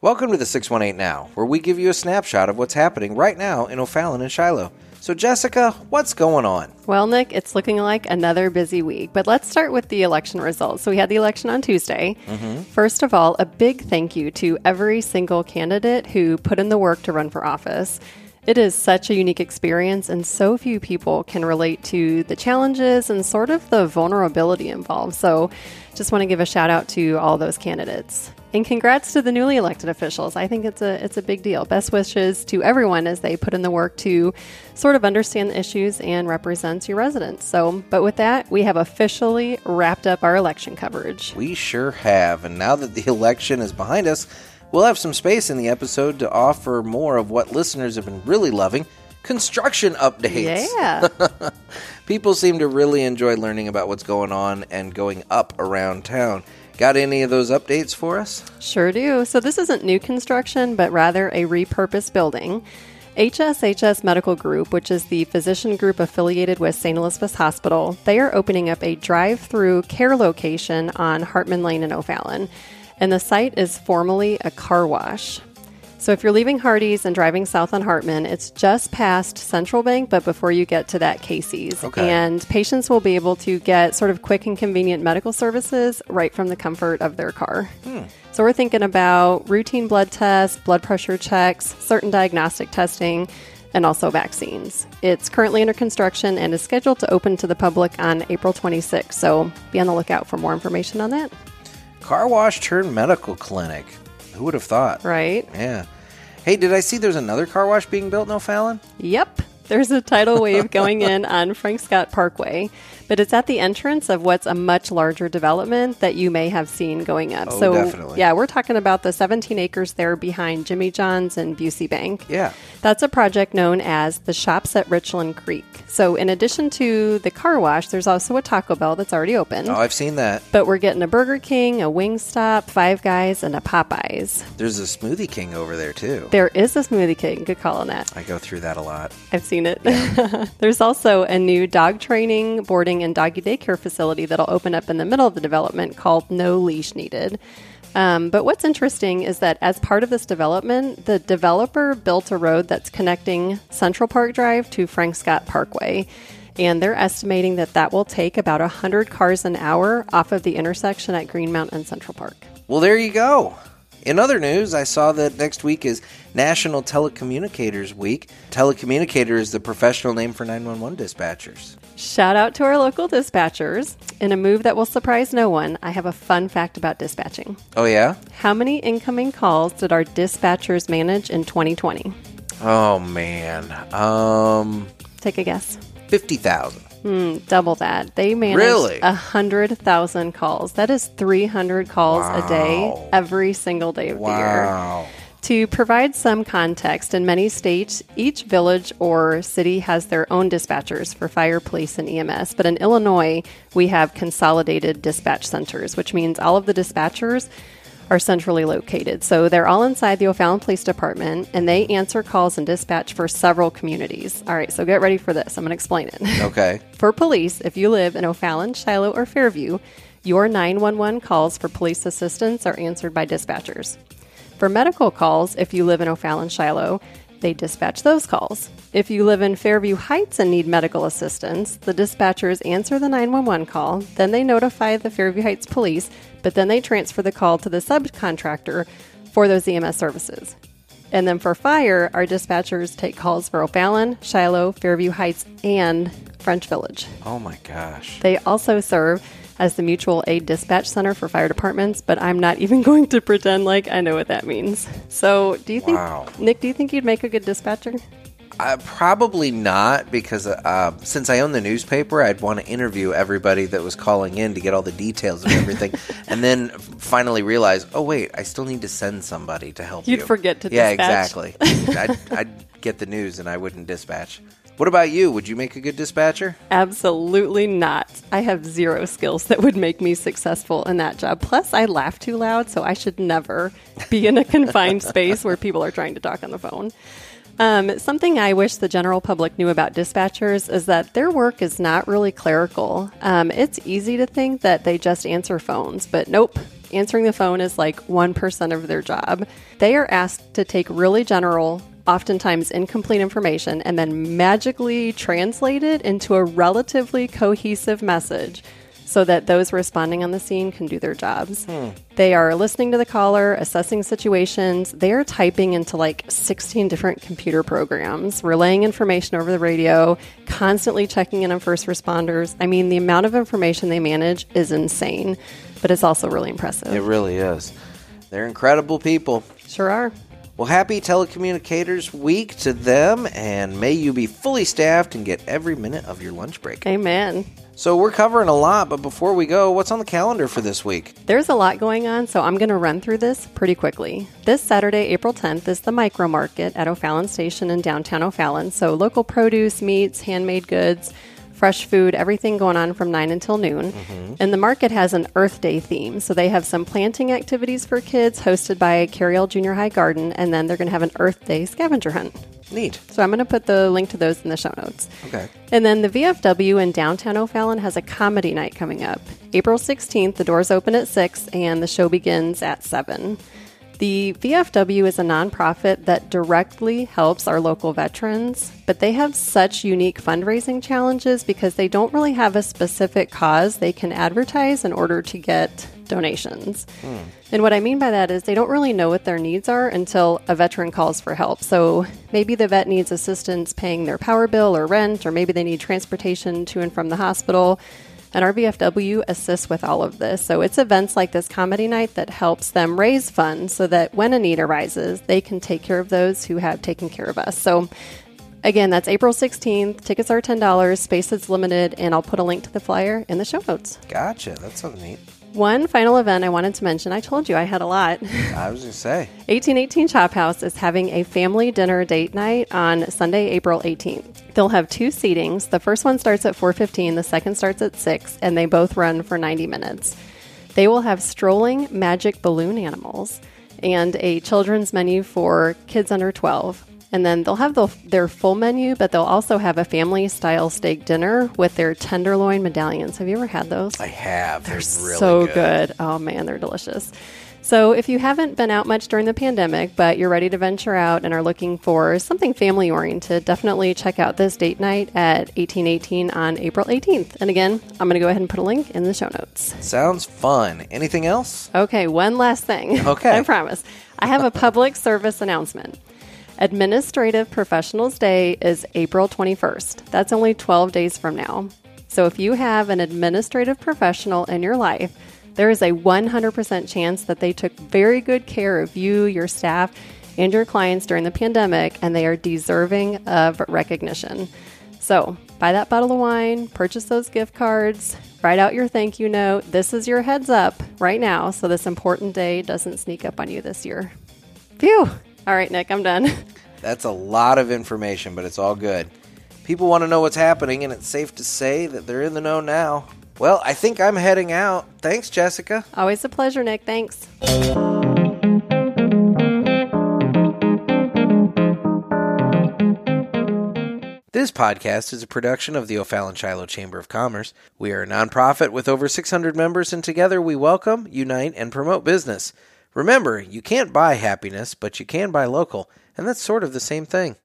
Welcome to the 618 Now, where we give you a snapshot of what's happening right now in O'Fallon and Shiloh. So, Jessica, what's going on? Well, Nick, it's looking like another busy week, but let's start with the election results. So we had the election on Tuesday. First of all, a big thank you to every single candidate who put in the work to run for office. It is such a unique experience, and so few people can relate to the challenges and sort of the vulnerability involved. So just want to give a shout out to all those candidates. And congrats to the newly elected officials. I think it's a big deal. Best wishes to everyone as they put in the work to sort of understand the issues and represent your residents. So, but with that, we have officially wrapped up our election coverage. We sure have. And now that the election is behind us, we'll have some space in the episode to offer more of what listeners have been really loving, construction updates. Yeah. People seem to really enjoy learning about what's going on and going up around town. Got any of those updates for us? Sure do. So this isn't new construction, but rather a repurposed building. HSHS Medical Group, which is the physician group affiliated with St. Elizabeth's Hospital, they are opening up a drive-through care location on Hartman Lane in O'Fallon. And the site is formerly a car wash. So if you're leaving Hardee's and driving south on Hartman, it's just past Central Bank, but before you get to that Casey's. Okay. And patients will be able to get sort of quick and convenient medical services right from the comfort of their car. So we're thinking about routine blood tests, blood pressure checks, certain diagnostic testing, and also vaccines. It's currently under construction and is scheduled to open to the public on April 26th. So be on the lookout for more information on that. Car wash turned medical clinic. Who would have thought? Right? Yeah. Hey, did I see there's another car wash being built in O'Fallon? Yep. There's a tidal wave going in on Frank Scott Parkway, but it's at the entrance of what's a much larger development that you may have seen going up. Oh, so, definitely. Yeah, we're talking about the 17 acres there behind Jimmy John's and Busey Bank. Yeah. That's a project known as the Shops at Richland Creek. So in addition to the car wash, there's also a Taco Bell that's already open. Oh, I've seen that. But we're getting a Burger King, a Wingstop, Five Guys, and a Popeyes. There's a Smoothie King over there, too. There is a Smoothie King. Good call on that. I go through that a lot. I've seen it. Yeah. There's also a new dog training, boarding, and doggy daycare facility that'll open up in the middle of the development called No Leash Needed. But what's interesting is that as part of this development, the developer built a road that's connecting Central Park Drive to Frank Scott Parkway. And they're estimating that that will take about 100 cars an hour off of the intersection at Greenmount and Central Park. Well, there you go. In other news, I saw that next week is National Telecommunicators Week. Telecommunicator is the professional name for 911 dispatchers. Shout out to our local dispatchers. In a move that will surprise no one, I have a fun fact about dispatching. Oh, yeah? How many incoming calls did our dispatchers manage in 2020? Oh, man. Take a guess. 50,000. Double that. They managed Really? 100,000 calls. That is 300 calls a day, every single day of the year. Wow. To provide some context, in many states, each village or city has their own dispatchers for fire, police, and EMS. But in Illinois, we have consolidated dispatch centers, which means all of the dispatchers are centrally located. So they're all inside the O'Fallon Police Department, and they answer calls and dispatch for several communities. All right, so get ready for this. I'm going to explain it. Okay. For police, if you live in O'Fallon, Shiloh, or Fairview, your 911 calls for police assistance are answered by dispatchers. For medical calls, if you live in O'Fallon, Shiloh, they dispatch those calls. If you live in Fairview Heights and need medical assistance, the dispatchers answer the 911 call, then they notify the Fairview Heights police, but then they transfer the call to the subcontractor for those EMS services. And then for fire, our dispatchers take calls for O'Fallon, Shiloh, Fairview Heights, and French Village. Oh, my gosh. They also serve as the mutual aid dispatch center for fire departments, but I'm not even going to pretend like I know what that means. So do you think, Nick, do you think you'd make a good dispatcher? Probably not, because since I own the newspaper, I'd want to interview everybody that was calling in to get all the details of everything, and then finally realize, oh, wait, I still need to send somebody to help you. You'd forget to dispatch. dispatch. Yeah, exactly. I'd get the news, and I wouldn't dispatch. What about you? Would you make a good dispatcher? Absolutely not. I have zero skills that would make me successful in that job. Plus, I laugh too loud, so I should never be in a confined space where people are trying to talk on the phone. Something I wish the general public knew about dispatchers is that their work is not really clerical. It's easy to think that they just answer phones, but nope. Answering the phone is like 1% of their job. They are asked to take really general, oftentimes incomplete information and then magically translate it into a relatively cohesive message so that those responding on the scene can do their jobs. They are listening to the caller, assessing situations. They are typing into like 16 different computer programs, relaying information over the radio, constantly checking in on first responders. I mean, the amount of information they manage is insane, but it's also really impressive. It really is. They're incredible people. Sure are. Well, happy Telecommunicators Week to them, and may you be fully staffed and get every minute of your lunch break. Amen. So we're covering a lot, but before we go, what's on the calendar for this week? There's a lot going on, so I'm going to run through this pretty quickly. This Saturday, April 10th, is the Micro Market at O'Fallon Station in downtown O'Fallon. So local produce, meats, handmade goods, fresh food, everything going on from 9 until noon. And the market has an Earth Day theme. So they have some planting activities for kids hosted by Carriel Junior High Garden, and then they're going to have an Earth Day scavenger hunt. Neat. So I'm going to put the link to those in the show notes. Okay. And then the VFW in downtown O'Fallon has a comedy night coming up. April 16th, the doors open at 6 and the show begins at 7. The VFW is a nonprofit that directly helps our local veterans, but they have such unique fundraising challenges because they don't really have a specific cause they can advertise in order to get donations. And what I mean by that is they don't really know what their needs are until a veteran calls for help. So maybe the vet needs assistance paying their power bill or rent, or maybe they need transportation to and from the hospital. And our VFW assists with all of this. So it's events like this comedy night that helps them raise funds so that when a need arises, they can take care of those who have taken care of us. So again, that's April 16th. Tickets are $10. Space is limited. And I'll put a link to the flyer in the show notes. Gotcha. That's so neat. One final event I wanted to mention. I told you I had a lot. I was going to say. 1818 Chop House is having a family dinner date night on Sunday, April 18th. They'll have 2 seatings. The first one starts at 4:15, the second starts at 6, and they both run for 90 minutes. They will have strolling magic balloon animals and a children's menu for kids under 12. And then they'll have their full menu, but they'll also have a family-style steak dinner with their tenderloin medallions. Have you ever had those? I have. They're really so good. Oh, man, they're delicious. So if you haven't been out much during the pandemic, but you're ready to venture out and are looking for something family-oriented, definitely check out this date night at 1818 on April 18th. And again, I'm going to go ahead and put a link in the show notes. Sounds fun. Anything else? Okay, one last thing. Okay. I promise. I have a public service announcement. Administrative Professionals Day is April 21st. That's only 12 days from now. So if you have an administrative professional in your life, there is a 100% chance that they took very good care of you, your staff, and your clients during the pandemic, and they are deserving of recognition. So buy that bottle of wine, purchase those gift cards, write out your thank you note. This is your heads up right now, so this important day doesn't sneak up on you this year. Phew! All right, Nick, I'm done. That's a lot of information, but it's all good. People want to know what's happening, and it's safe to say that they're in the know now. Well, I think I'm heading out. Thanks, Jessica. Always a pleasure, Nick. Thanks. This podcast is a production of the O'Fallon Shiloh Chamber of Commerce. We are a nonprofit with over 600 members, and together we welcome, unite, and promote business. Remember, you can't buy happiness, but you can buy local, and that's sort of the same thing.